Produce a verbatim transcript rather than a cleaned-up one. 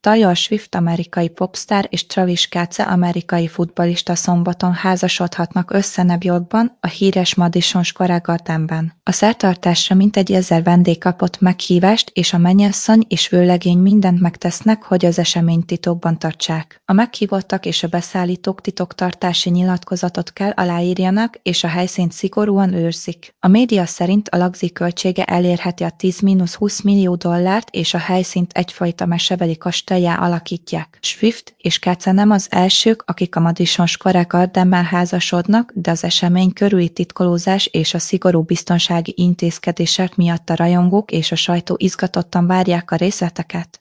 Taylor Swift amerikai popsztár és Travis Kelce amerikai futballista szombaton házasodhatnak össze New Yorkban, a híres Madison Square Gardenben. A szertartásra mintegy ezer vendég kapott meghívást, és a mennyasszony és vőlegény mindent megtesznek, hogy az eseményt titokban tartsák. A meghívottak és a beszállítók titoktartási nyilatkozatot kell aláírjanak, és a helyszínt szigorúan őrzik. A média szerint a lagzi költsége elérheti a tíz-húsz millió dollárt, és a helyszínt egyfajta mesebeli kastélyá alakítják. Swift és Kelce nem az elsők, akik a Madison Square Gardenben házasodnak, de az esemény körüli titkolózás és a szigorú biztonsági intézkedések miatt a rajongók és a sajtó izgatottan várják a részleteket.